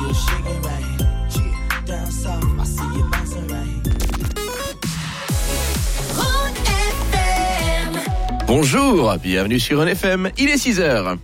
you shaking right. Down south, I see you bouncing right. Rhône FM. Bonjour, bienvenue sur Rhône FM, il est 6h.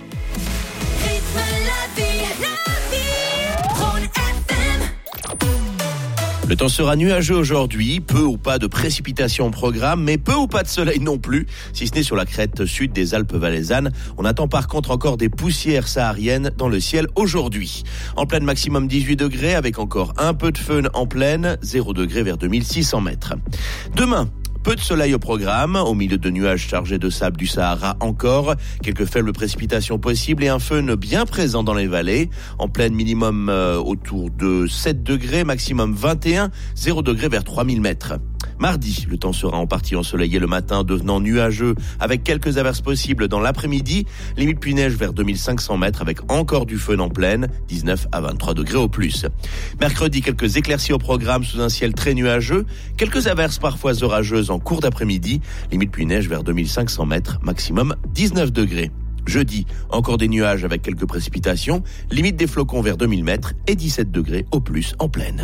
Le temps sera nuageux aujourd'hui, peu ou pas de précipitations au programme, mais peu ou pas de soleil non plus, si ce n'est sur la crête sud des Alpes valaisannes. On attend par contre encore des poussières sahariennes dans le ciel aujourd'hui. En pleine maximum 18 degrés, avec encore un peu de feu en plaine, 0 degré vers 2600 mètres. Demain, peu de soleil au programme, au milieu de nuages chargés de sable du Sahara encore, quelques faibles précipitations possibles et un faune bien présent dans les vallées. En pleine minimum autour de 7 degrés, maximum 21, 0 degré vers 3000 mètres. Mardi, le temps sera en partie ensoleillé le matin, devenant nuageux avec quelques averses possibles dans l'après-midi. Limite pluie-neige vers 2500 mètres avec encore du feu en plaine, 19 à 23 degrés au plus. Mercredi, quelques éclaircies au programme sous un ciel très nuageux. Quelques averses parfois orageuses en cours d'après-midi. Limite pluie-neige vers 2500 mètres, maximum 19 degrés. Jeudi, encore des nuages avec quelques précipitations. Limite des flocons vers 2000 mètres et 17 degrés au plus en plaine.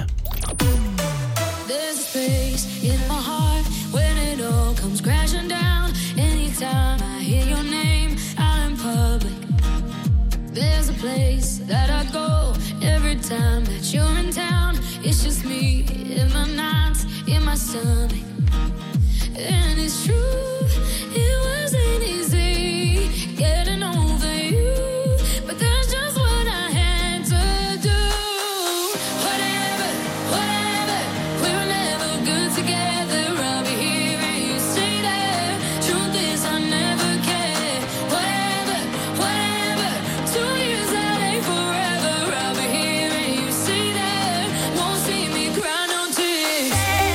In my heart, when it all comes crashing down, anytime I hear your name out in public, there's a place that I go every time that you're in town. It's just me in my nights, in my stomach, and it's true, it wasn't easy getting over you, but that's just what I had to do. Whatever, we were never good together. I'll be here and you stay there. Truth is I never cared. Whatever, 2 years that ain't forever. I'll be here and you stay there. Won't see me cry no tears.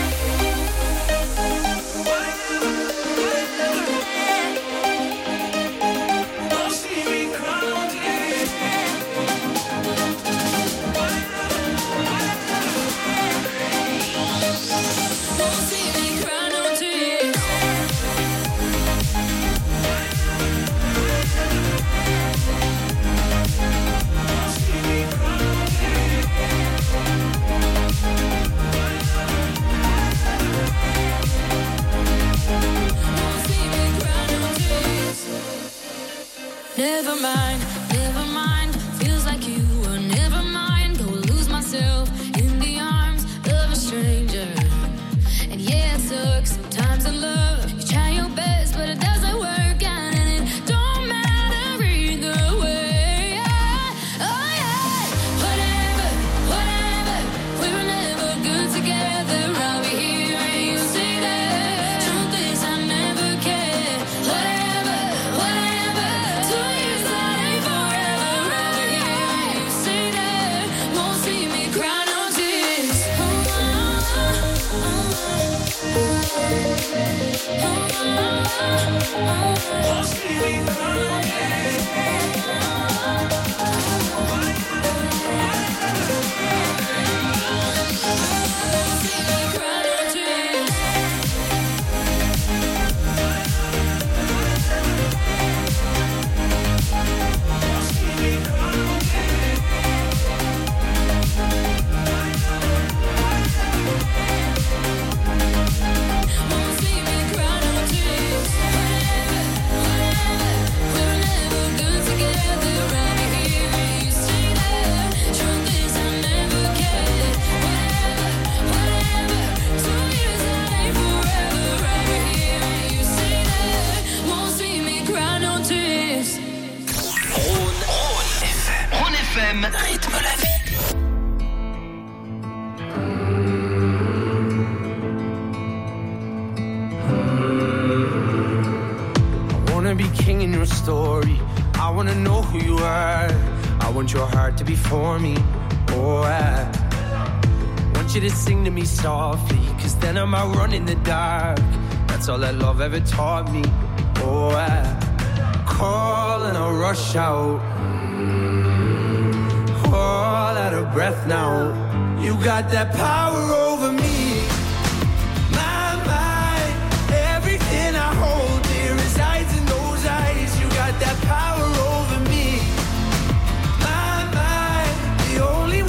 Won't see me cry no tears. Won't see me cry no tears. Won't see me cry no tears. Never mind, feels like you were never mind. Go lose myself in the arms of a stranger. And yeah, it sucks sometimes in love. You try your best, but it doesn't work out, and it don't matter either way. Oh yeah, whatever, we were never good together. I'll be here and you stay there. Truth is I never cared. Whatever, 2 years that ain't forever. I'll be here and you stay there. Won't see me cry no tears. Won't see me cry no Rythme la vie. I wanna be king in your story. I wanna know who you are. I want your heart to be for me. Oh, I want you to sing to me softly, 'cause then I might run in the dark. That's all that love ever taught me. Oh, I call and I'll rush out. All out of breath now. You got that power over me. My mind, everything I hold dear resides in those eyes. You got that power over me. My mind, the only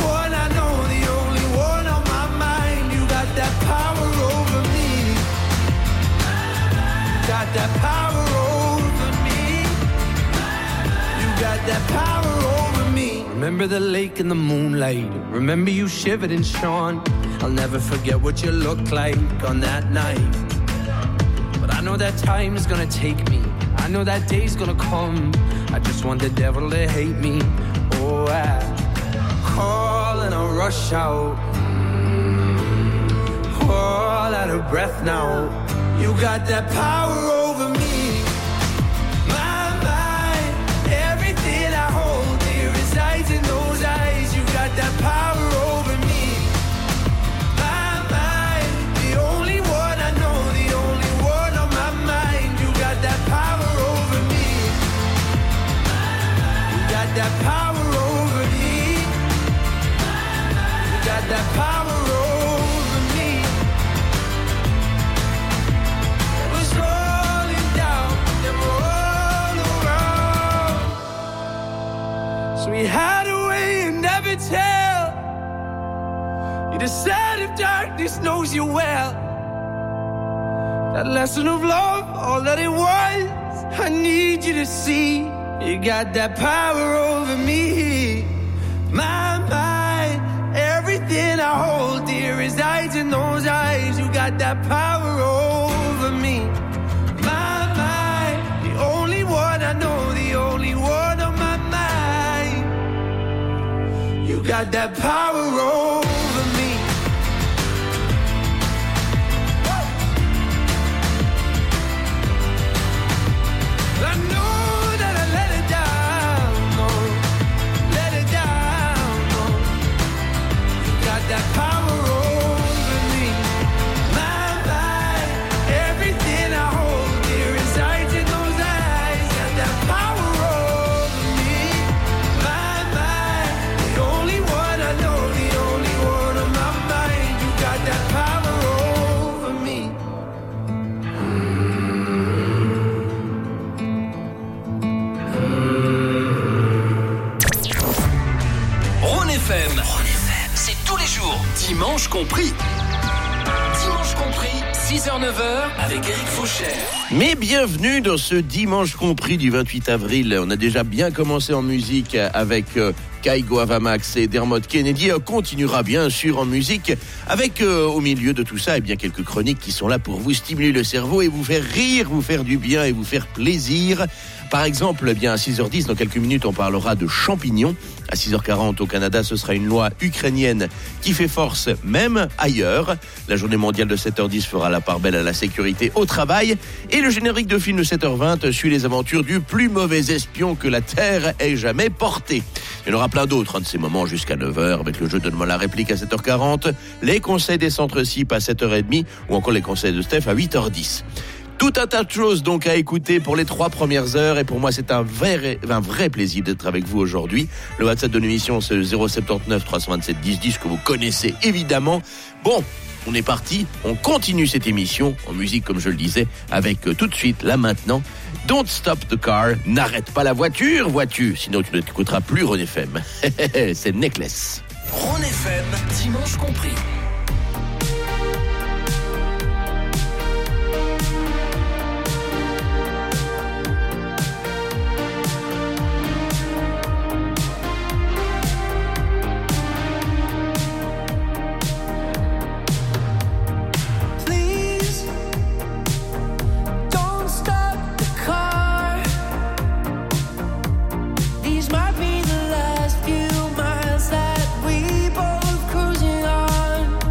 Remember the lake and the moonlight. Remember you shivered and shone. I'll never forget what you looked like on that night. But I know that time is gonna take me. I know that day's gonna come. I just want the devil to hate me. Oh, I call and I rush out. All out of breath now. You got that power over me. My mind, everything I hold dear resides in those eyes. You got that power over me. My mind, the only one I know, the only one on my mind. You got that power over me. You got that power over me. You got that power over me. So we hide away and never tell. You decide if darkness knows you well. That lesson of love, all that it was, I need you to see. You got that power over me. My mind, everything I hold dear resides in those eyes. You got that power over me. My mind, the only one I know, the only one on my mind. You got that power over me. I know that I let it down, no, let it down, no. You got that power over me. My mind, everything I hold dear resides in those eyes. Got that power over me. My mind, the only one I know, the only one on my mind. You got that power over me. Rhône FM, c'est tous les jours, dimanche compris. Dimanche compris, 6h-9h avec Eric Fauchère. Mais bienvenue dans ce dimanche compris du 28 avril. On a déjà bien commencé en musique avec Kaigo Avamax et Dermot Kennedy. On continuera bien sûr en musique avec au milieu de tout ça, bien quelques chroniques qui sont là pour vous stimuler le cerveau et vous faire rire, vous faire du bien et vous faire plaisir. Par exemple, bien à 6h10, dans quelques minutes, on parlera de champignons. À 6h40 au Canada, ce sera une loi ukrainienne qui fait force même ailleurs. La journée mondiale de 7h10 fera la part belle à la sécurité au travail. Et le générique de film de 7h20 suit les aventures du plus mauvais espion que la Terre ait jamais porté. Il y en aura plein d'autres de ces moments jusqu'à 9h avec le jeu Donne-moi la réplique à 7h40, les conseils des centres CIP à 7h30 ou encore les conseils de Steph à 8h10. Tout un tas de choses donc à écouter pour les 3 premières heures et pour moi c'est un vrai plaisir d'être avec vous aujourd'hui. Le WhatsApp de l'émission c'est le 079 327 10 10 que vous connaissez évidemment. Bon, on est parti, on continue cette émission en musique comme je le disais avec tout de suite là maintenant Don't Stop the Car, n'arrête pas la voiture, vois-tu, sinon tu ne t'écouteras plus Rhône FM. C'est Necklace. Rhône FM, dimanche compris. Might be the last few miles that we both cruising on.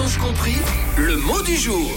Dimanche compris, le mot du jour.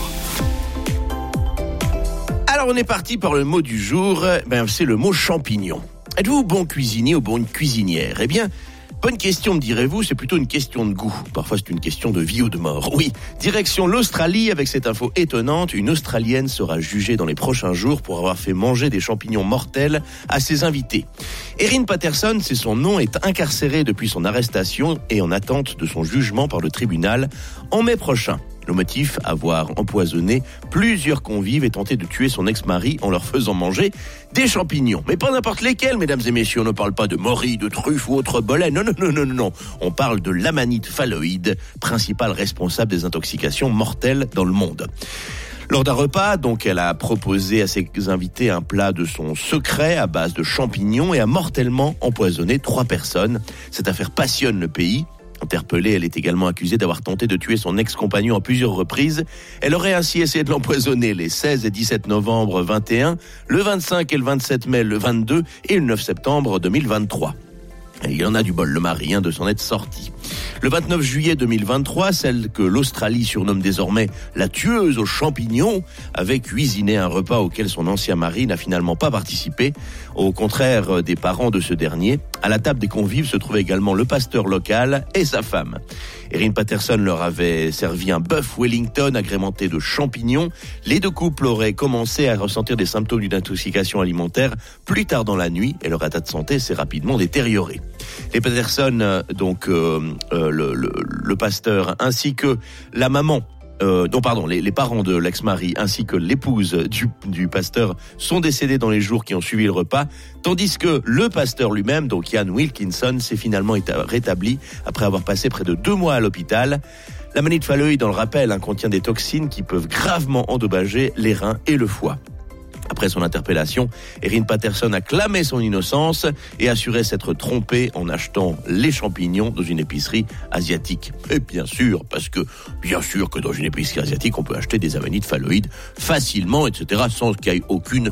Alors on est parti par le mot du jour, c'est le mot champignon. Êtes-vous bon cuisinier ou bonne cuisinière ? Eh bien, bonne question me direz-vous, c'est plutôt une question de goût. Parfois c'est une question de vie ou de mort. Oui, direction l'Australie avec cette info étonnante. Une Australienne sera jugée dans les prochains jours pour avoir fait manger des champignons mortels à ses invités. Erin Patterson, c'est son nom, est incarcérée depuis son arrestation et en attente de son jugement par le tribunal en mai prochain. Le motif, avoir empoisonné plusieurs convives et tenté de tuer son ex-mari en leur faisant manger des champignons. Mais pas n'importe lesquels, mesdames et messieurs. On ne parle pas de morilles, de truffes ou autres bolets. Non. On parle de l'amanite phalloïde, principal responsable des intoxications mortelles dans le monde. Lors d'un repas, donc, elle a proposé à ses invités un plat de son secret à base de champignons et a mortellement empoisonné 3 personnes. Cette affaire passionne le pays. Interpellée, elle est également accusée d'avoir tenté de tuer son ex-compagnon à plusieurs reprises. Elle aurait ainsi essayé de l'empoisonner les 16 et 17 novembre 21, le 25 et le 27 mai le 22 et le 9 septembre 2023. Et il en a du bol, le mari, de s'en être sorti. Le 29 juillet 2023, celle que l'Australie surnomme désormais la tueuse aux champignons avait cuisiné un repas auquel son ancien mari n'a finalement pas participé. Au contraire des parents de ce dernier, à la table des convives se trouvait également le pasteur local et sa femme. Erin Patterson leur avait servi un bœuf Wellington agrémenté de champignons. Les 2 couples auraient commencé à ressentir des symptômes d'une intoxication alimentaire plus tard dans la nuit et leur état de santé s'est rapidement détérioré. Les Patterson, le pasteur ainsi que la maman, les parents de l'ex-mari ainsi que l'épouse du pasteur sont décédés dans les jours qui ont suivi le repas, tandis que le pasteur lui-même, donc Ian Wilkinson, s'est finalement rétabli après avoir passé près de 2 mois à l'hôpital. L'amanite phalloïde, on le rappelle, contient des toxines qui peuvent gravement endommager les reins et le foie. Après son interpellation, Erin Patterson a clamé son innocence et assuré s'être trompée en achetant les champignons dans une épicerie asiatique. Et bien sûr que dans une épicerie asiatique, on peut acheter des amanites phalloïdes facilement, etc., sans qu'il y ait aucune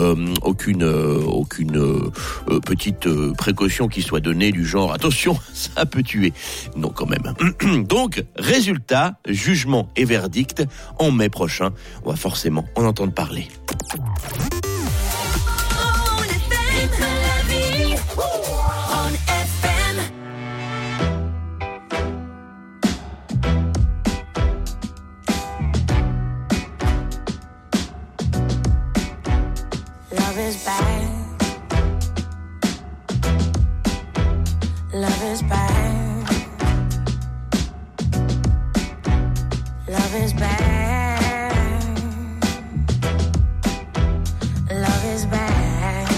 petite précaution qui soit donnée du genre attention, ça peut tuer. Non, quand même. Donc, résultat, jugement et verdict en mai prochain. On va forcément en entendre parler. Love is bad. Love is bad. Love is bad. Love is bad.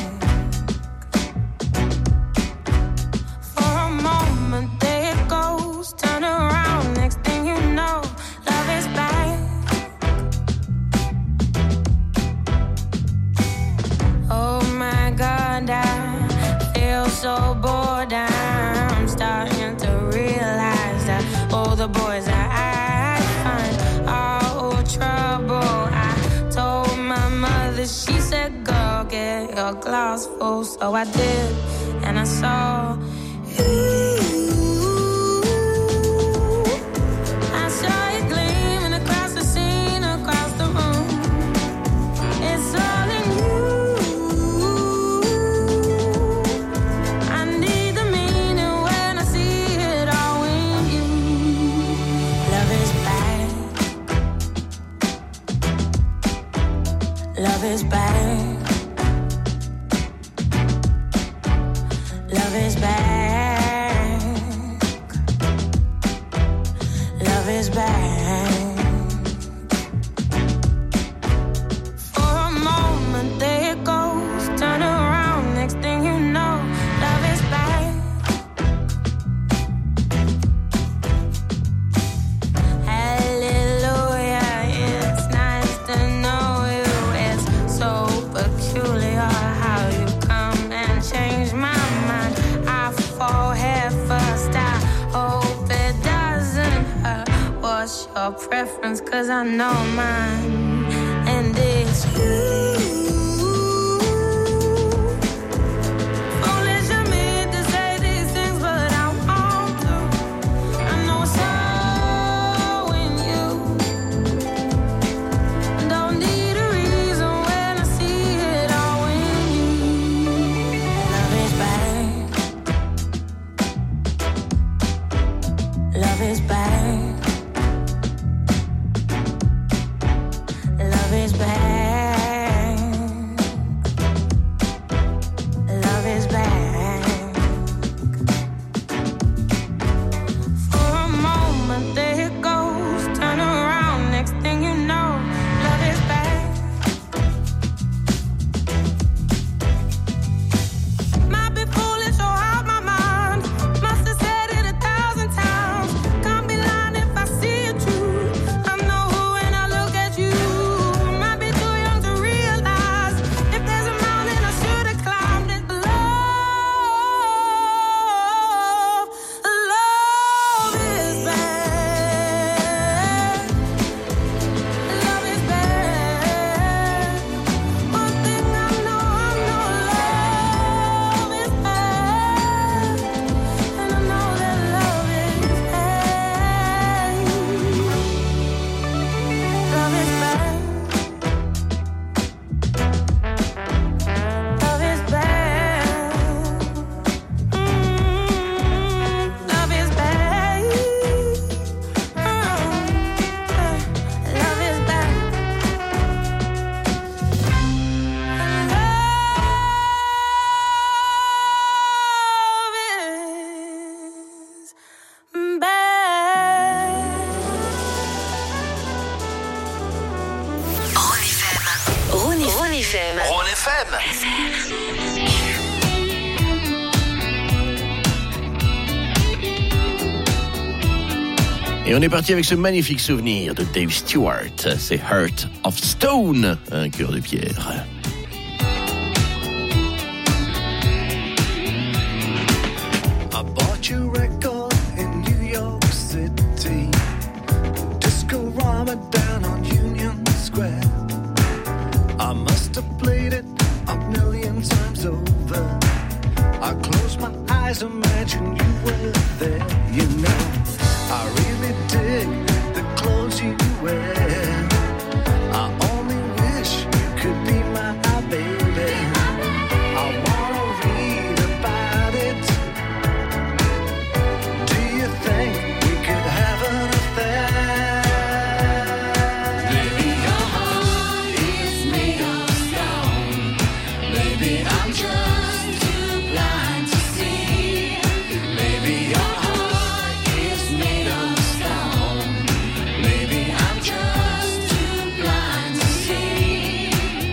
For a moment there it goes, turn around, next thing you know, love is bad. Oh my God, I feel so bored. I'm starting to realize that all the boys that I find are all trouble. I told my mother, she said, girl, get your glass full. So I did, and I saw you. I saw it gleaming across the scene, across the room. It's all in you. I need the meaning when I see it all in you. Love is bad. Love is bad. Love is bad. Love is bad. For a moment there it goes, turn around, next thing you know, love is bad. Hallelujah, it's nice to know you. It's so peculiar how you come and change my mind. I fall head first, I hope it doesn't hurt. What's your preference? 'Cause I know mine, and it's you. Foolish of me to say these things, but I want to. I know it's all in you. FM. Rhône FM. Et on est parti avec ce magnifique souvenir de Dave Stewart. C'est Heart of Stone, un cœur de pierre. I bought your record in New York City, Disco-rama down on Union Square. I must have played it a million times over. I closed my eyes, imagine you were there. You know, I really dig the clothes you wear. I only wish you could be my baby. I wanna read about it. Do you think we could have an affair? Maybe your heart is made of stone. Maybe I'm just too blind to see. Maybe your heart is made of stone. Maybe I'm just too blind to see.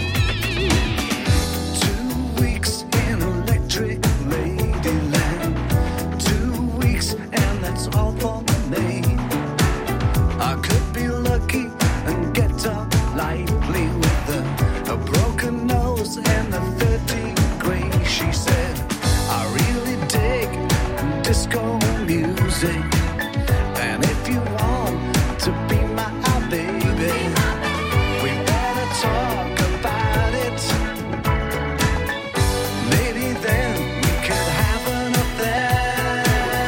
2 weeks in electric ladyland. 2 weeks and that's all for me. I could be lucky and get up lightly with a broken nose and a 3rd degree. She said, I really dig disco music. And if you want to be my baby, we better talk about it. Maybe then we could have an affair.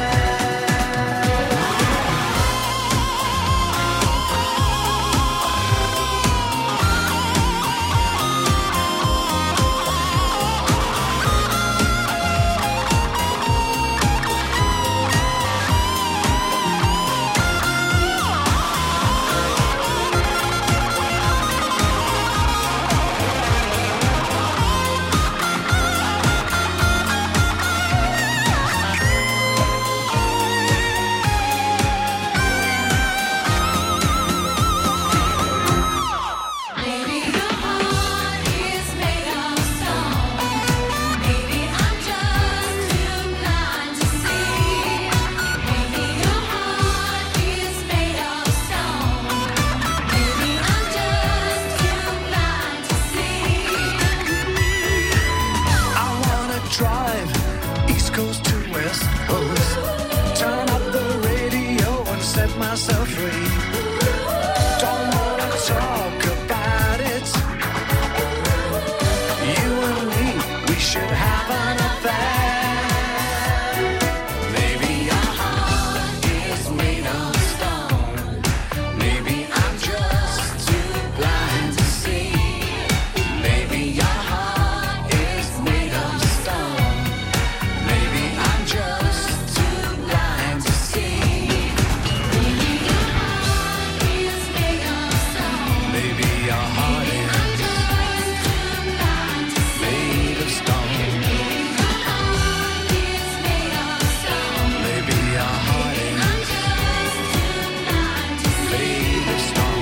Maybe your heart is made of stone. Maybe I'm just too blind to see. Maybe your heart is made of stone. Maybe I'm just too blind to see. I wanna drive East Coast to West Coast, turn up the radio and set myself free. Don't wanna talk about it. You and me, we should have an affair. Maybe your heart is made of stone. Maybe I'm just too blind to see. Maybe your heart is made of stone. Maybe I'm just too blind to see. Maybe your heart is made of stone. Maybe your heart is made of stone. Maybe your heart is made of stone.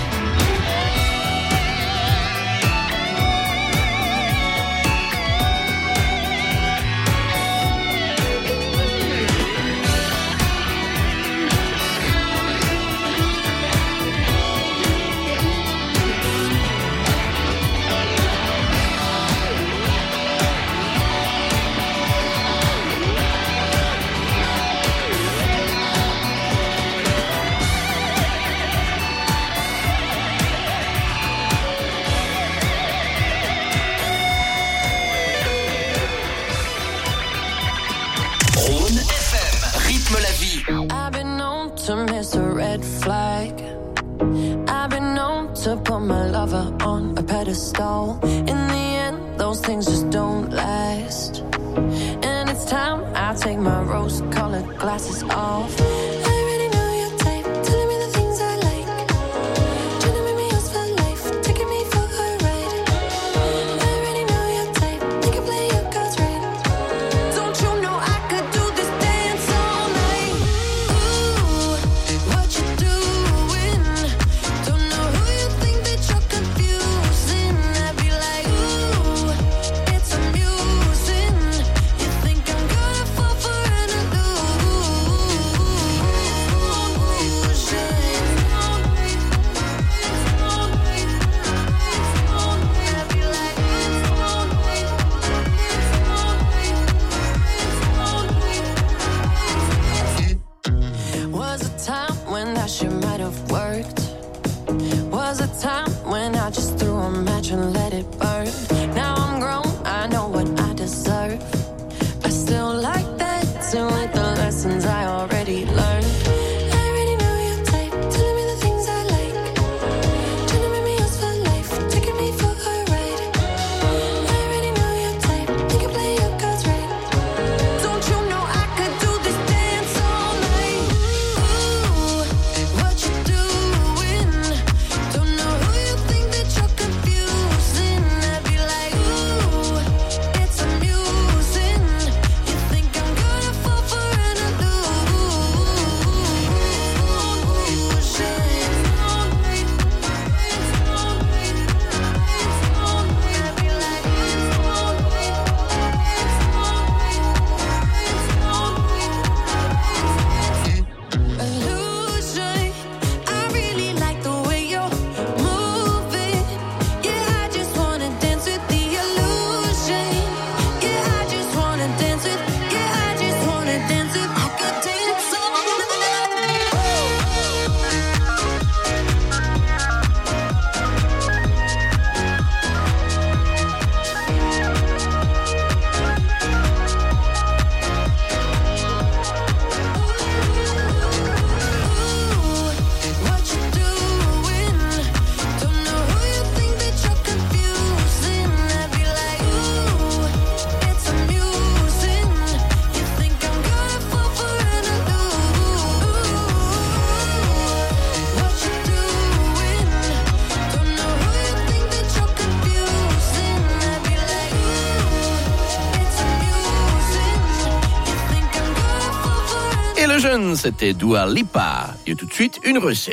Rhône FM. Rythme la vie. I've been known to miss a red flag. I've been known to put my lover on a pedestal. In the end, those things just don't last. And it's time I take my rose-colored glasses off. I already know your type, telling me the things I like. Trying to make me yours for life, taking me for a ride. I already know your type, you can play your cards right. Don't you know I could do this dance all night? Ooh, what you doing? Don't know who you think that you're confusing. I'd be like, Explosion, c'était Dua Lipa. Et tout de suite, une recette.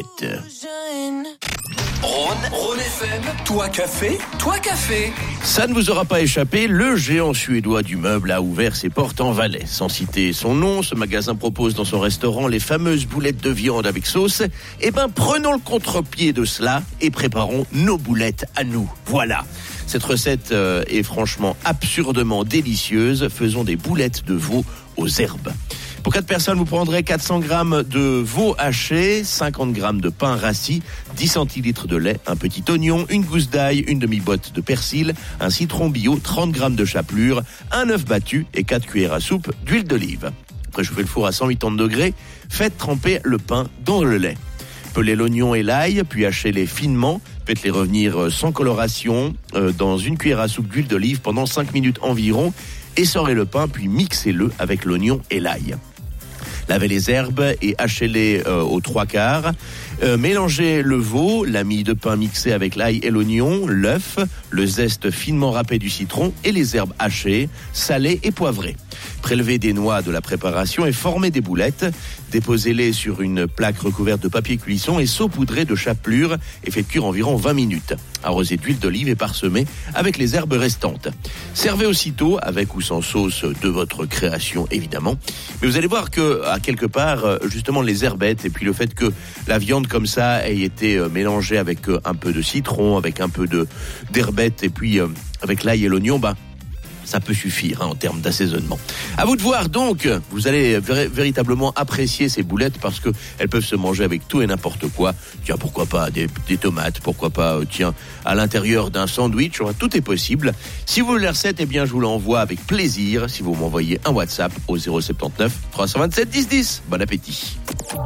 Rhône FM, toi café. Ça ne vous aura pas échappé, le géant suédois du meuble a ouvert ses portes en Valais. Sans citer son nom, ce magasin propose dans son restaurant les fameuses boulettes de viande avec sauce. Eh ben, prenons le contre-pied de cela et préparons nos boulettes à nous. Voilà. Cette recette est franchement absurdement délicieuse. Faisons des boulettes de veau aux herbes. Pour 4 personnes, vous prendrez 400 grammes de veau haché, 50 grammes de pain rassis, 10 centilitres de lait, un petit oignon, une gousse d'ail, une demi-botte de persil, un citron bio, 30 grammes de chapelure, un œuf battu et 4 cuillères à soupe d'huile d'olive. Préchauffez le four à 180 degrés, faites tremper le pain dans le lait. Pelez l'oignon et l'ail, puis hachez-les finement, faites-les revenir sans coloration dans une cuillère à soupe d'huile d'olive pendant 5 minutes environ, essorez le pain, puis mixez-le avec l'oignon et l'ail. Lavez les herbes et hachez-les aux 3/4. Mélangez le veau, la mie de pain mixée avec l'ail et l'oignon, l'œuf, le zeste finement râpé du citron et les herbes hachées, salées et poivrées. Prélevez des noix de la préparation et formez des boulettes. Déposez-les sur une plaque recouverte de papier cuisson et saupoudrez de chapelure et faites cuire environ 20 minutes. Arrosez d'huile d'olive et parsemez avec les herbes restantes. Servez aussitôt avec ou sans sauce de votre création évidemment. Mais vous allez voir que à quelque part justement les herbettes et puis le fait que la viande comme ça ait été mélangée avec un peu de citron, avec un peu d'herbettes et puis avec l'ail et l'oignon, ça peut suffire en termes d'assaisonnement. À vous de voir donc, vous allez véritablement apprécier ces boulettes parce que elles peuvent se manger avec tout et n'importe quoi. Tiens, pourquoi pas des tomates, pourquoi pas à l'intérieur d'un sandwich, tout est possible. Si vous voulez la recette, eh bien je vous l'envoie avec plaisir si vous m'envoyez un WhatsApp au 079 327 10 10. Bon appétit.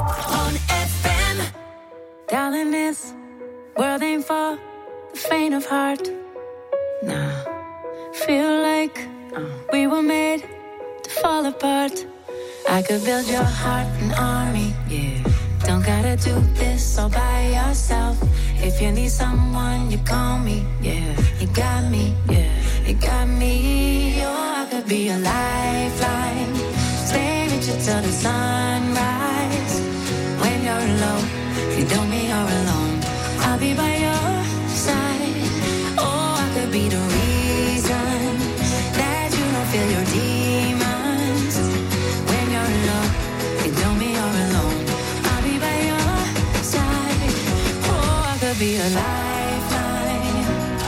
Darling, this world ain't for the faint of heart. Nah. Feel like we were made to fall apart. I could build your heart an army, yeah. Don't gotta do this all by yourself. If you need someone, you call me, yeah. You got me, yeah. You got me, oh, I could be a lifeline. Stay with you till the sunrise. When you're alone, you don't mean you're alone. I'll be by your side. Oh, I could be the reason that you don't feel your demons. When you're alone, you don't mean you're alone. I'll be by your side. Oh, I could be a lifeline.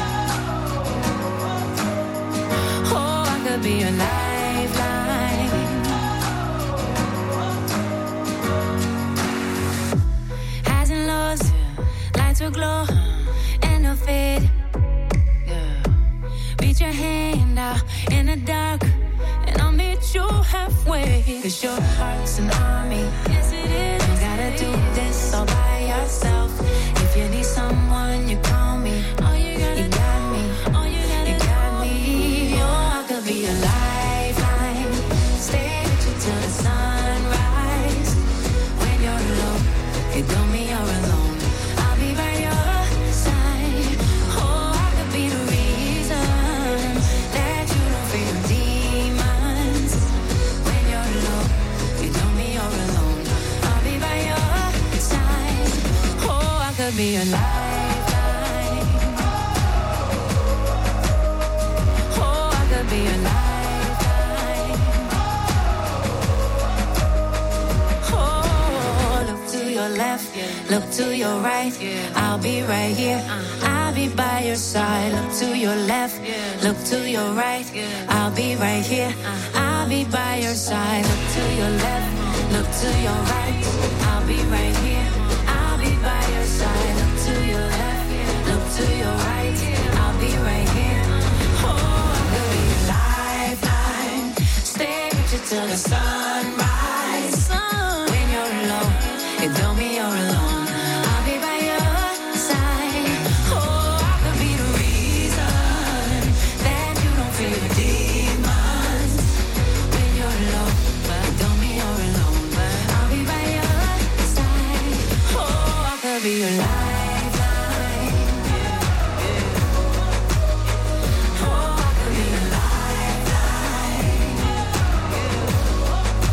Oh, I could be a lifeline. Highs and lows, lights will glow and they'll fade. Reach your hand out in the dark and I'll meet you halfway. 'Cause your heart's an army. Yes it is. You gotta do this all by yourself. If you need someone, you call me. All you got me. All you got me. Oh, I could be a lifeline. Stay with you till the sunrise. When you're alone, you don't mean you're alone. I'll be by your side. Oh, I could be the reason that you don't feel your demons. When you're alone, you don't mean you're alone. I'll be by your side. Oh, I could be a lifeline. Oh, I could be a lifeline. Oh, look to your left, look to your right. I'll be right here. I'll be by your side. Look to your left, look to your right. I'll be right here. I'll be by your side. Look to your left, look to your right. I'll be right here. I'll be by your side. Look to your left, look to your right. I'll be right here. Oh, I'm gonna be a lifeline. Stay with you till the sunrise. When you're alone, it don't mean you're alone. I'll be by your side. Oh, I could be the reason that you don't feel your demons. When you're alone, it don't mean you're alone. I'll be by your side. Oh, I could be your lifeline. Oh, I could be your lifeline.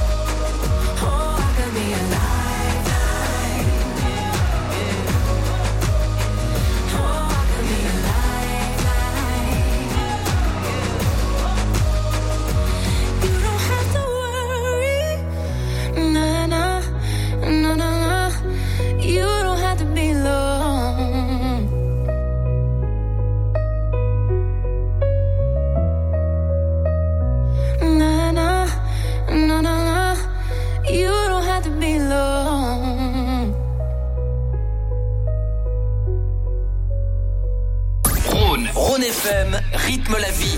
Rhône. Rhône FM rythme la vie.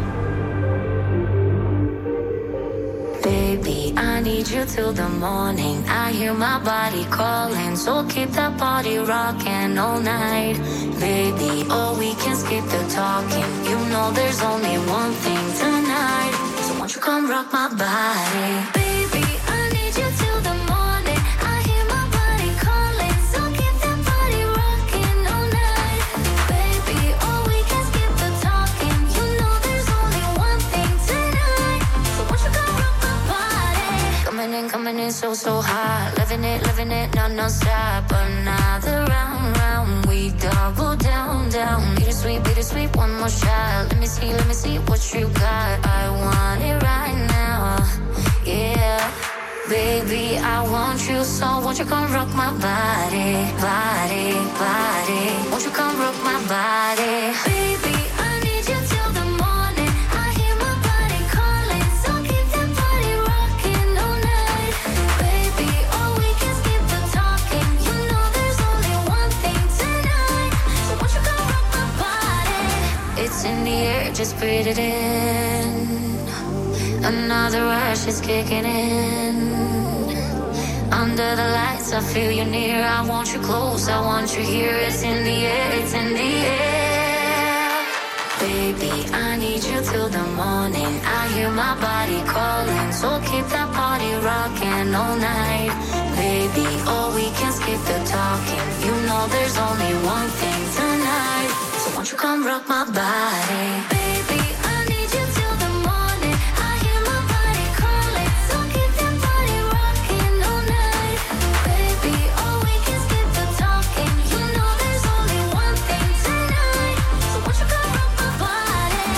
Baby, I need you till the morning. I hear my body calling, so keep that body rocking all night. Baby, oh, we can skip the talking. You know there's only one thing tonight. So won't you come rock my body? Baby, I need you till the morning. I hear my body calling, so keep that body rocking all night. Baby, oh, we can skip the talking. You know there's only one thing tonight. So won't you come rock my body? Coming in so hot. Living it, non-stop. Another round, we double down. Bittersweet, one more shot. Let me see what you got. I want it right now, yeah. Baby, I want you, so won't you come rock my body. Won't you come rock my body? Baby, I need you till the morning. I hear my body calling, so keep that body rocking all night. Baby, oh, we can skip the talking. You know there's only one thing tonight. So won't you come rock my body? It's in the air, just breathe it in. Another rush is kicking in. Under the lights, I feel you near. I want you close, I want you here. It's in the air, it's in the air. Baby, I need you till the morning. I hear my body calling, so keep that body rocking all night. Baby, oh, we can skip the talking. You know there's only one thing tonight. So won't you come rock my body? Baby, I need you till the morning. I hear my body calling, so keep that body rocking all night. Baby, oh, we can skip the talking. You know there's only one thing tonight. So won't you come rock my body?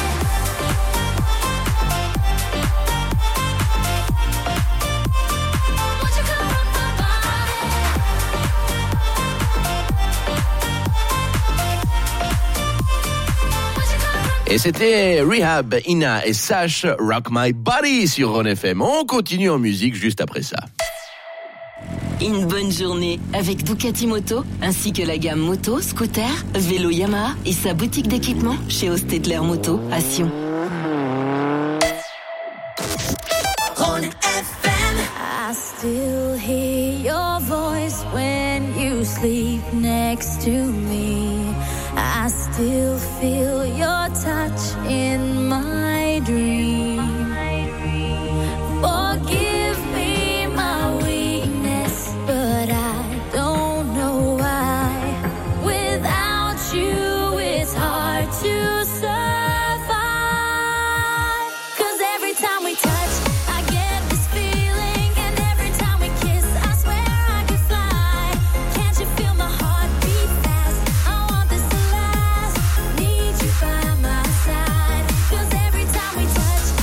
Won't you come rock my body? Won't you come rock. Et c'était Rehab, Ina et Sash, Rock My Body sur Rhône FM. On continue en musique juste après ça. Une bonne journée avec Ducati Moto, ainsi que la gamme moto, scooter, vélo Yamaha et sa boutique d'équipement chez Ostedler Moto à Sion. Rhône FM. I still hear your voice when you sleep next to me. I still feel your touch in my dream. Forgive me my weakness, but I don't know why. Without you, it's hard to survive. 'Cause every time we touch, I get this feeling, and every time we kiss, I swear I could fly. Can't you feel my heart beat fast? I want this to last. Need you by my side. 'Cause every time we touch,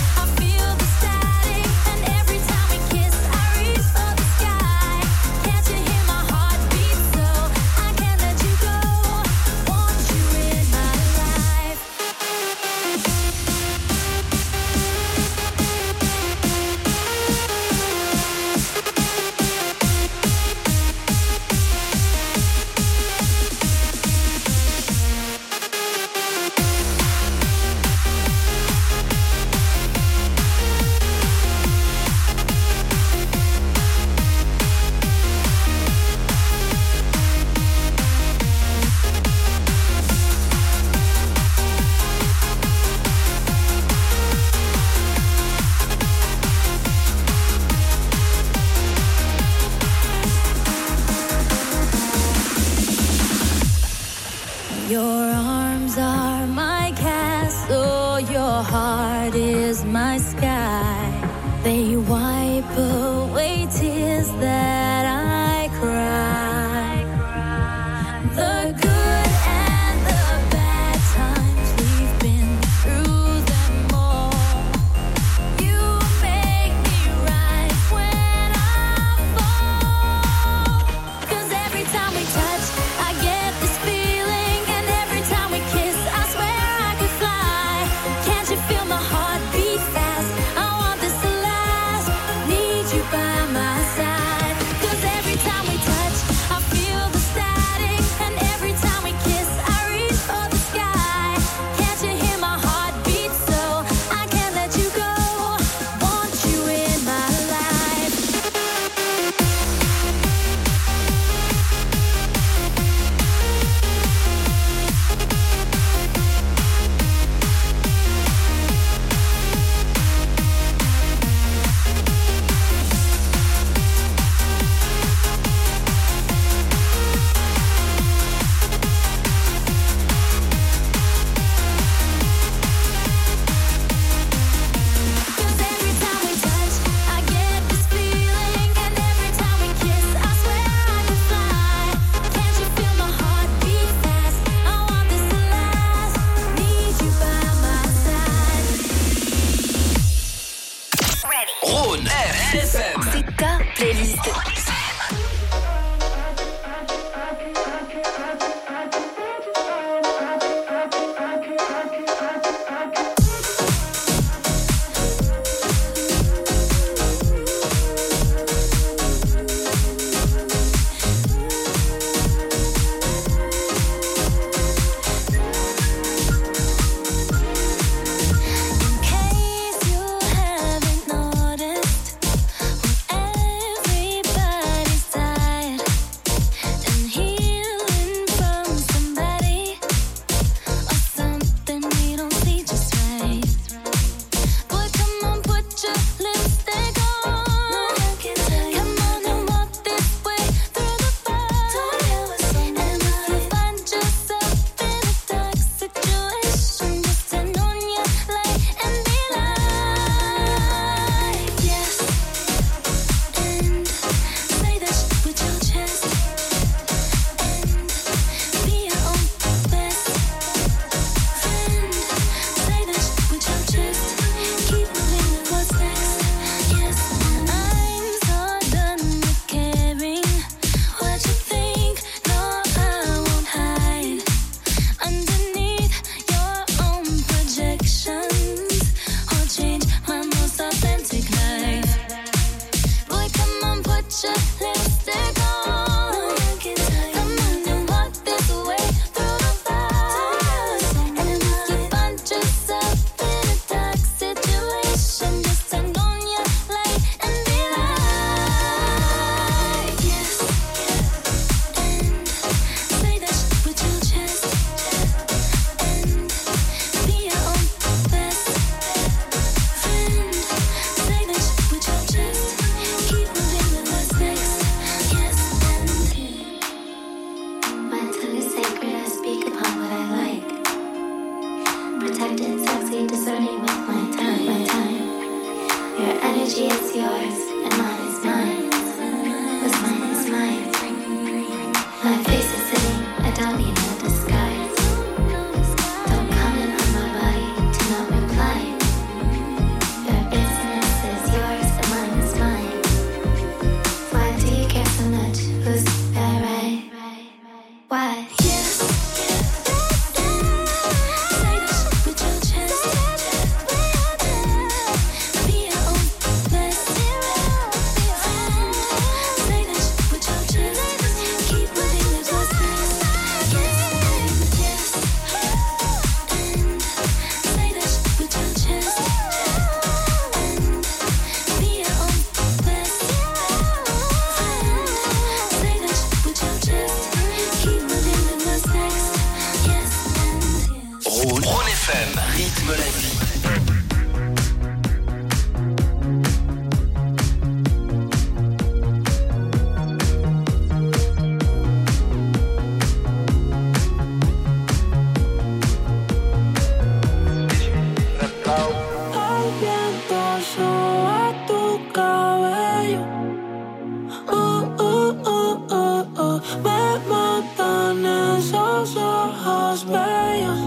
be discerning with my time. Your energy is yours, and mine is mine. What's mine is mine. My face is sitting, I don't need no disguise. Don't comment on my body, do not reply. Your business is yours, and mine is mine. Why do you care so much? Who's right? Why? Rythme la vie. El viento sube tu cabello. Me matan esos ojos bellos.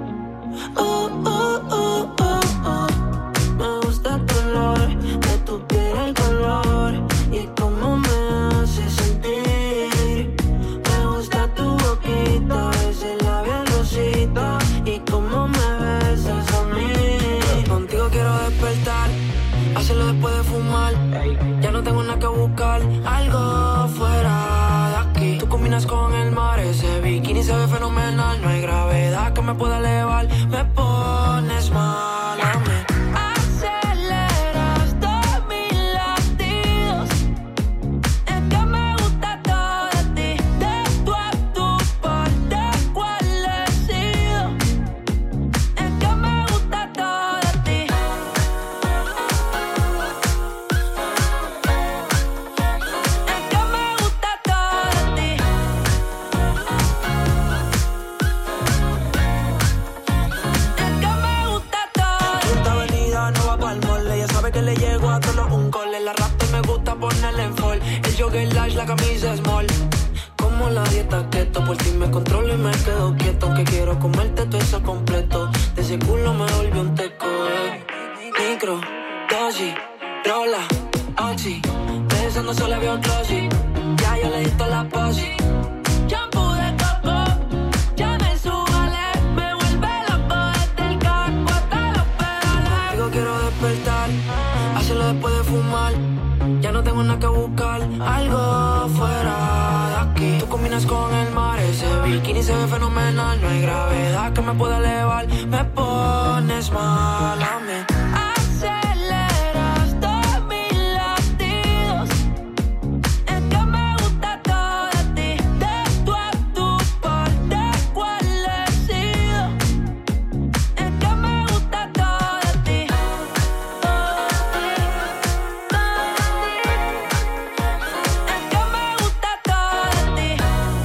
Me gusta tu olor, de tu piel el color y cómo me hace sentir. Me gusta tu boquita, ese labial rosita y cómo me besas a mí. Contigo quiero despertar, hacerlo después de fumar. Ya no tengo nada que buscar, algo fuera de aquí. Tú combinas con el mar, ese bikini se ve fenomenal. No hay gravedad que me pueda elevar, me pones mal a mí. Aceleras todos mis latidos, es que me gusta todo de ti. De tú a tu parte, ¿cuál he sido? Es que me gusta todo de ti. Es que me gusta todo de ti. Esta avenida no va pa'l mole, ella sabe que le llego a todos un gol. El arrastre me gusta ponerle en fall, el jogger large, la camisa small. Como la dieta keto, por ti me controlo y me quedo quieto. Aunque quiero comerte todo eso completo, de ese culo me volvió un teco, Micro, dosis, rola, oxi, pensando solo veo glossy. Ya yo le di toda la posi. Shampoo de coco, ya me subale, me vuelve loco desde el casco hasta los pedales. Digo quiero despertar, hacerlo después de fumar. Ya no tengo nada que buscar, algo fuera de aquí. Tú combinas con el mar, ese bikini se ve fenomenal. No hay gravedad que me pueda elevar, me pones mal a mí. Aceleras todos mis latidos, es que me gusta todo de ti. De tú a tu parte, ¿cuál he sido? Es que me gusta todo de ti. Es que me gusta todo de ti.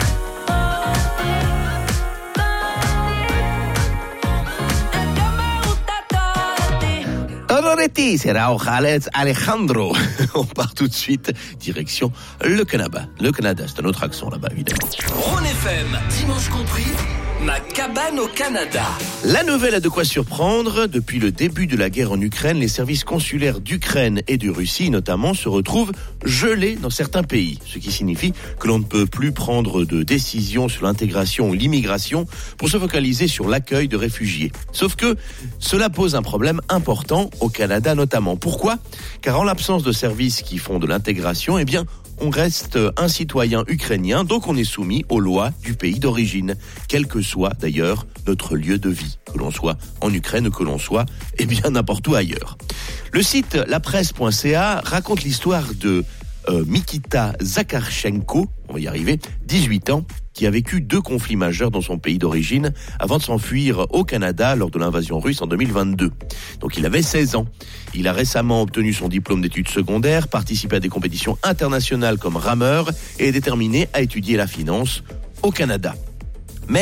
Es que me gusta todo de ti. Todoretti, c'est Rauch Alejandro. On part tout de suite, direction le Canada. Le Canada, c'est un autre accent là-bas, évidemment. Rhône FM, dimanche compris, ma cabane au Canada. La nouvelle a de quoi surprendre. Depuis le début de la guerre en Ukraine, les services consulaires d'Ukraine et de Russie, notamment, se retrouvent gelés dans certains pays. Ce qui signifie que l'on ne peut plus prendre de décision sur l'intégration ou l'immigration pour se focaliser sur l'accueil de réfugiés. Sauf que cela pose un problème important au Canada notamment. Pourquoi ? Car en l'absence de services qui font de l'intégration, eh bien, on reste un citoyen ukrainien, donc on est soumis aux lois du pays d'origine, quel que soit d'ailleurs notre lieu de vie, que l'on soit en Ukraine ou que l'on soit bien n'importe où ailleurs. Le site lapresse.ca raconte l'histoire de Mikita Zakharchenko, on va y arriver, 18 ans, qui a vécu 2 conflits majeurs dans son pays d'origine avant de s'enfuir au Canada lors de l'invasion russe en 2022. Donc il avait 16 ans. Il a récemment obtenu son diplôme d'études secondaires, participé à des compétitions internationales comme rameur et est déterminé à étudier la finance au Canada. Mais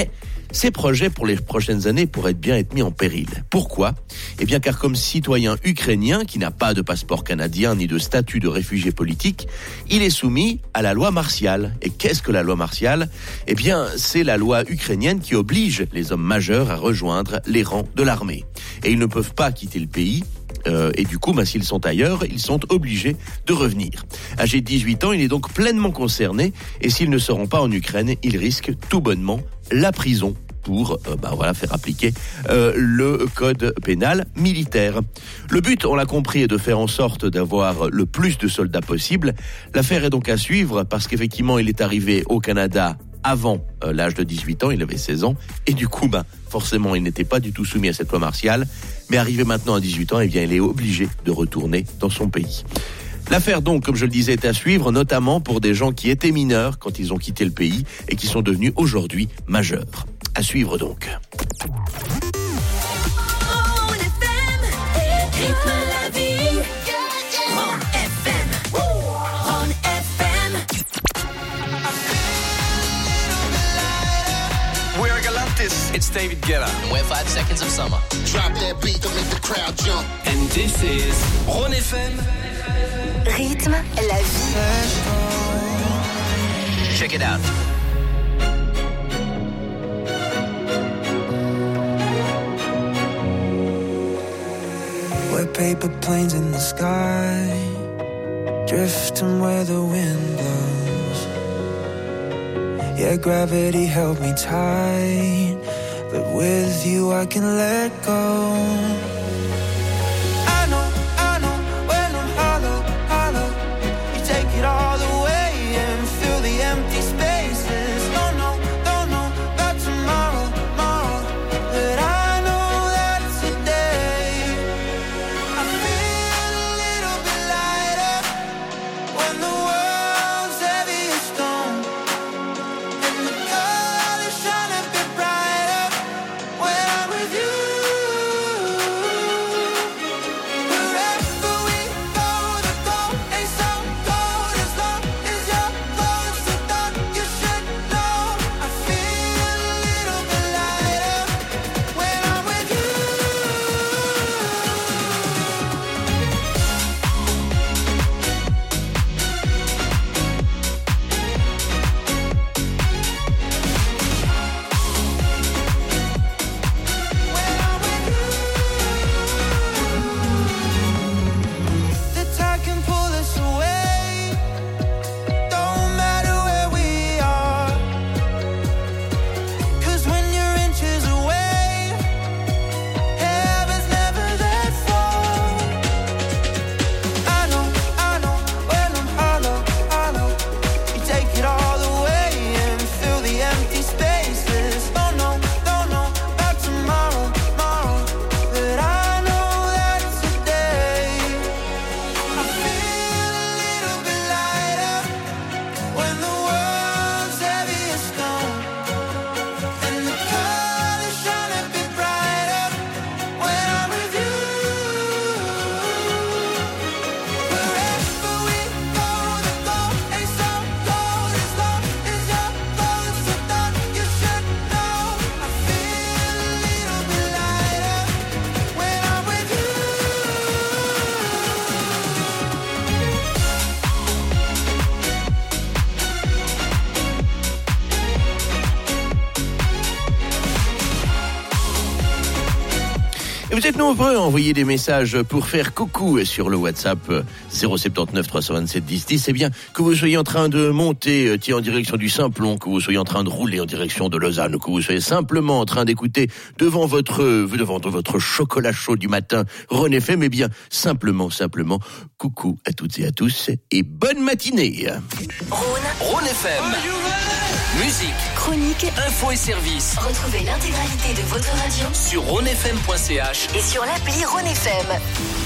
Ces projets pour les prochaines années pourraient bien être mis en péril. Pourquoi ? Eh bien car comme citoyen ukrainien qui n'a pas de passeport canadien ni de statut de réfugié politique, il est soumis à la loi martiale. Et qu'est-ce que la loi martiale ? Eh bien c'est la loi ukrainienne qui oblige les hommes majeurs à rejoindre les rangs de l'armée. Et ils ne peuvent pas quitter le pays. Et du coup, s'ils sont ailleurs, ils sont obligés de revenir. Âgé de 18 ans, il est donc pleinement concerné et s'ils ne seront pas en Ukraine, ils risquent tout bonnement la prison pour faire appliquer le code pénal militaire. Le but, on l'a compris, est de faire en sorte d'avoir le plus de soldats possible. L'affaire est donc à suivre parce qu'effectivement, il est arrivé au Canada avant l'âge de 18 ans, il avait 16 ans, et du coup, forcément, il n'était pas du tout soumis à cette loi martiale, mais arrivé maintenant à 18 ans, il est obligé de retourner dans son pays. L'affaire donc, comme je le disais, est à suivre, notamment pour des gens qui étaient mineurs quand ils ont quitté le pays et qui sont devenus aujourd'hui majeurs. À suivre donc. It's David Guetta. And we're 5 seconds of summer. Drop that beat to make the crowd jump. And this is Rhône FM. Rythme, la vie. Check it out. We're paper planes in the sky, drifting where the wind blows. Yeah, gravity held me tight, but with you I can let go. I know, when I'm hollow, you take it all away and fill the empty spaces. Don't know about tomorrow, but I know that today I feel a little bit lighter when the world's heavy as stone. Vous êtes nombreux à envoyer des messages pour faire coucou sur le WhatsApp 079 327 10 10. Eh bien, que vous soyez en train de monter en direction du Simplon, que vous soyez en train de rouler en direction de Lausanne, ou que vous soyez simplement en train d'écouter devant votre chocolat chaud du matin Rhône FM, eh bien, simplement, coucou à toutes et à tous et bonne matinée. Rhône FM. Musique, Chronique, info et services. retrouvez l'intégralité de votre radio Sur rhônefm.ch. et sur l'appli Rhône FM.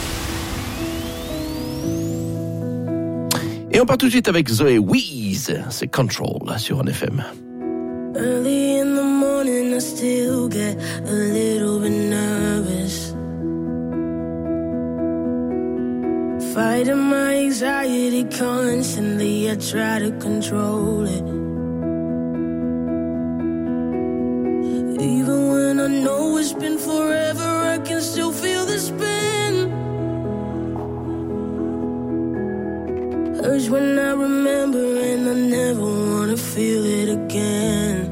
Et on part tout de suite avec Zoé Weeze, c'est Control sur Rhône FM. Early in the morning, I still get a little bit nervous. Fighting my anxiety constantly, I try to control it. feel it again.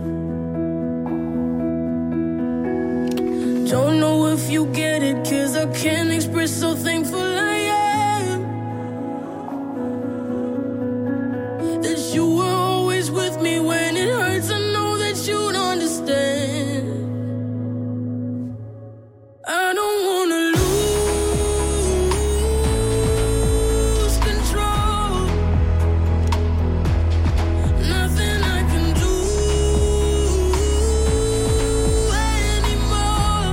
Don't know if you get it, 'cause I can't express so thankful I am that you were always with me when it hurts. I know that you'd understand. I don't wanna lose control. Nothing I can do anymore.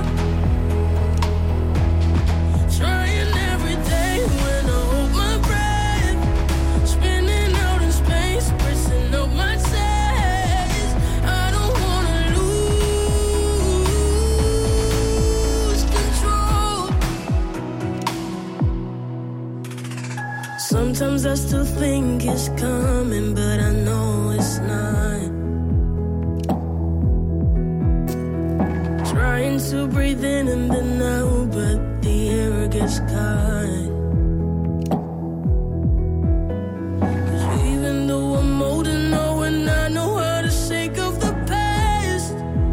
Trying every day when I hold my breath, spinning out in space, pressing up my chest. I don't wanna lose control. Sometimes I still think it's coming, but I know it's not. Trying to breathe in and then out, but the air gets caught. 'Cause even though I'm old and know and I know how to shake off the past,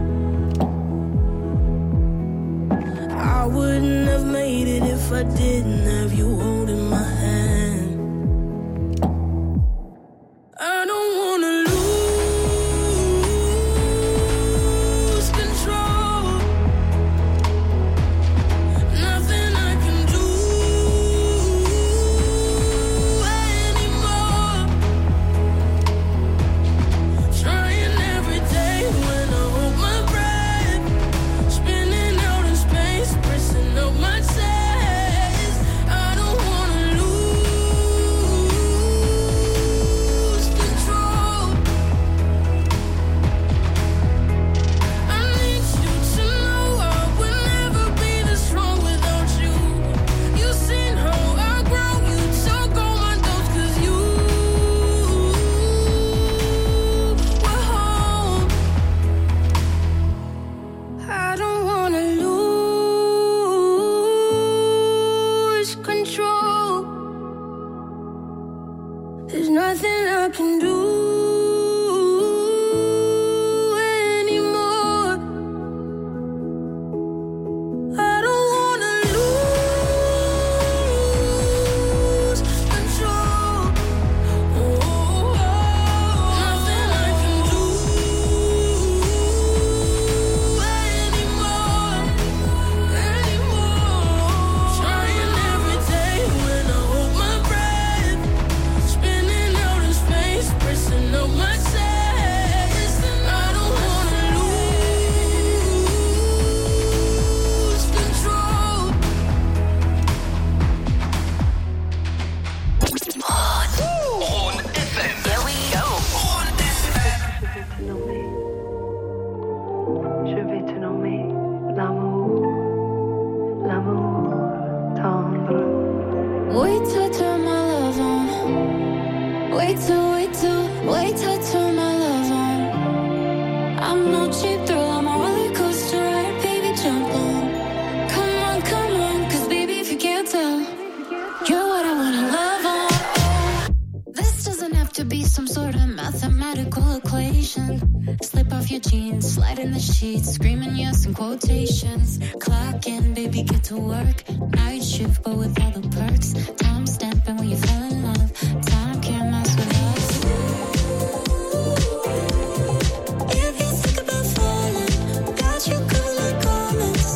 I wouldn't have made it if I didn't have you holding my hand. I don't wanna lose control. Nothing I can do anymore. Trying every day when I hold my breath, spinning out in space, pressing up my chest. I don't wanna lose control. I need you to know I would never be this strong without you. You've seen how I grow, you took all my doubts 'cause you were home. I don't wanna lose control. There's nothing I can do anymore. I don't wanna lose control. Nothing I can do anymore. Trying every day when I hold my breath, spinning out in space, pressing up my chest. I don't wanna lose control. Rhône FM. Here we go. Rhône FM. Je vais te nommer l'amour, l'amour tendre. Wait till I turn my love on. Wait till I turn my love on. I'm no cheap thrill, I'm a roller coaster ride, baby, jump on. Come on, 'cause baby, if you can't tell, you're what I wanna love on. This doesn't have to be some sort of mathematical equation. Slip off your jeans, slide in the sheets, screaming yes in quotations. Clock in, baby, get to work. Night shift, but with all the perks. Time stamping when you fall in love. Time can't mess with us. If you think about falling, got you covered like garments.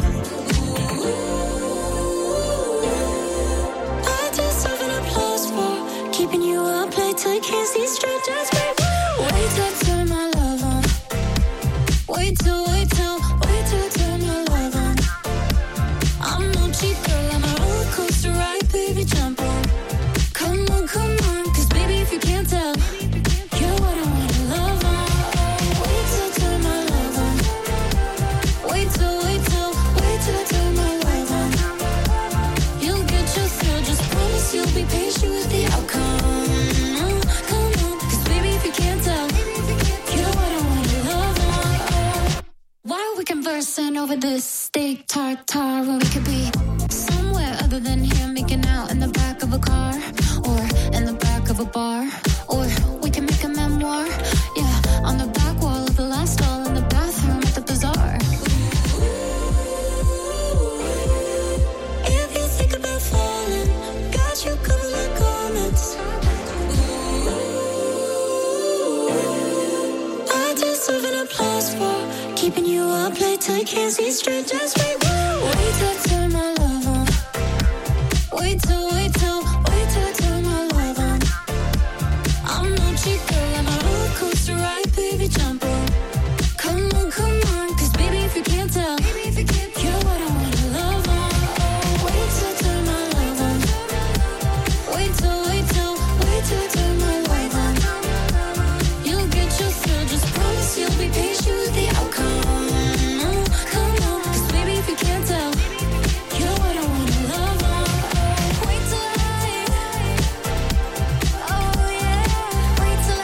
I deserve an applause for keeping you up late till you can't see straight. Just wait till I turn my love on. Wait till I turn my love on. I'm no cheap girl, I'm a roller coaster ride, baby, jump on. Come on, 'cause baby, if you can't tell, you're what I wanna love on. Wait till I turn my love on. Wait till I turn my love on. You'll get your thrill, just promise you'll be patient with the outcome. Come on, 'cause baby, if you can't tell, you're what I wanna love on. Why are we conversing over this steak tartare when we could be somewhere other than here, making out in the back of a car or in the back of a bar, or we can make a memoir. Yeah, can't see strangers. Wait till I turn my love on. Wait till I turn my love on. I'm no cheap girl, I'm a roller coaster ride, baby, jump on. Come on, 'cause baby, if you can't tell, you're what I wanna love on. Wait till I turn my love on. Wait till I turn my love on. You'll get your thrill, just promise you'll be patient with the outcome. Come on, 'cause baby, if you can't tell, you're what I wanna love on. Wait till oh yeah, wait till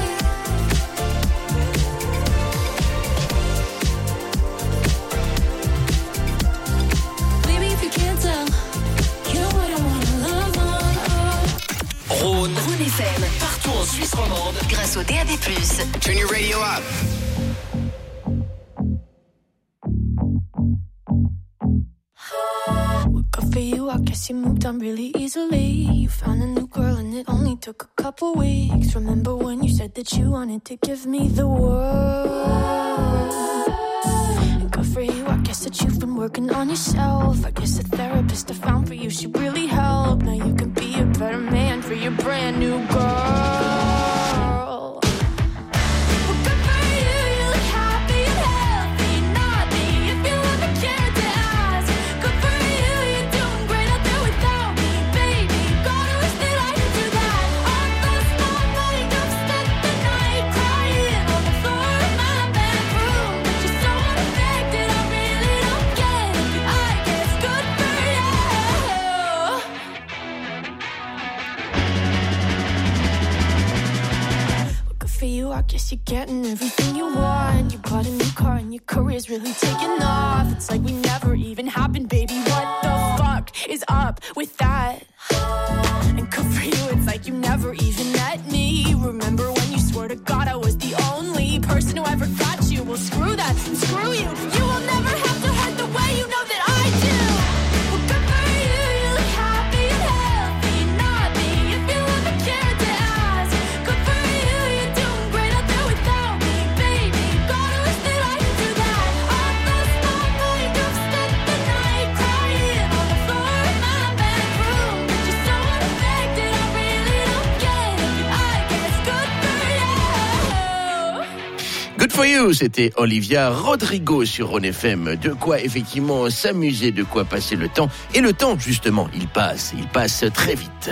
baby, if you can't tell, you're what I wanna love on. Rhône FM, partout en Suisse romande, grâce au DAB+. Turn your radio up. Good for you, I guess you moved on really easily. You found a new girl and it only took a couple weeks. Remember when you said that you wanted to give me the world? And good for you, I guess that you've been working on yourself. I guess the therapist I found for you, she really helped. Now you can be a better man for your brand new girl. I guess you're getting everything you want. You bought a new car and your career's really taking off. It's like we never even happened, baby. What the fuck is up with that? And good for you, it's like you never even met me. Remember when you swore to God I was the only person who ever got you? Well, screw that and screw you. You will never have to hurt the way you know that I do. Well, good for you, you look happy and healthy. Not me, if you ever cared to ask. Good for you, you're doing great out there without me, baby. Gotta wish that I could do that. I lost my mind, I've spent the night crying on the floor in my bedroom. But you're so unaffected, I really don't get it. I guess good for you. Good for you, c'était Olivia Rodrigo sur Rhône FM. De quoi effectivement s'amuser, de quoi passer le temps. Et le temps, justement, il passe très vite.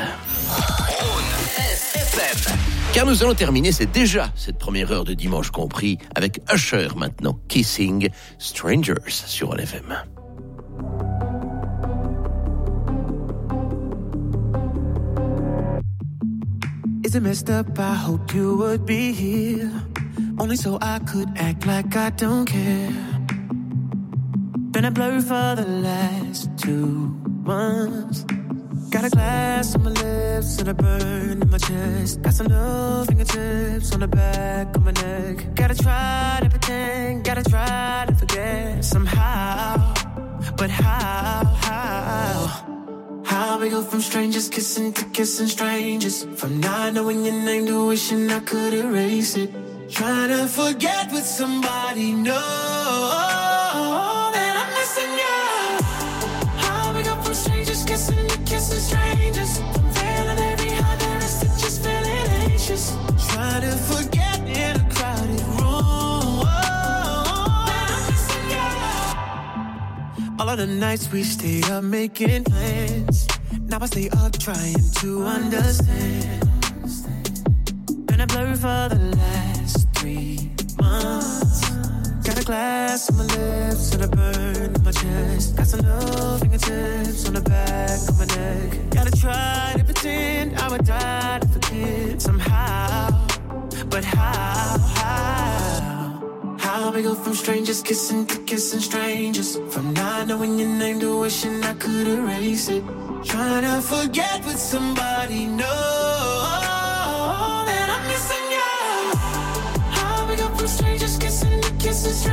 Car nous allons terminer, c'est déjà cette première heure de Dimanche Compris, avec Usher maintenant, Kissing Strangers sur Rhône FM. Is it messed up? I hope you would be here. Only so I could act like I don't care. Been a blur for the last 2 months. Got a glass on my lips and a burn in my chest. Got some new fingertips on the back of my neck. Gotta try to pretend, gotta try to forget somehow. But how? How we go from strangers kissing to kissing strangers, from not knowing your name to wishing I could erase it. Trying to forget with somebody, no, that I'm missing you. How we go from strangers kissing to kissing strangers, from feeling every heart there is to just feeling anxious. Trying to forget in a crowded room, that I'm missing you. All of the nights we stayed up making plans, now I stay up trying to understand. Been a blur for the last 3 months. Got a glass on my lips and a burn in my chest. Got some new fingertips on the back of my neck. Gotta try to pretend I would die to forget somehow. But how? How we go from strangers kissing to kissing strangers, from not knowing your name to wishing I could erase it. Trying to forget with somebody, no, that I'm missing you. How we go from strangers kissing to kissing strangers.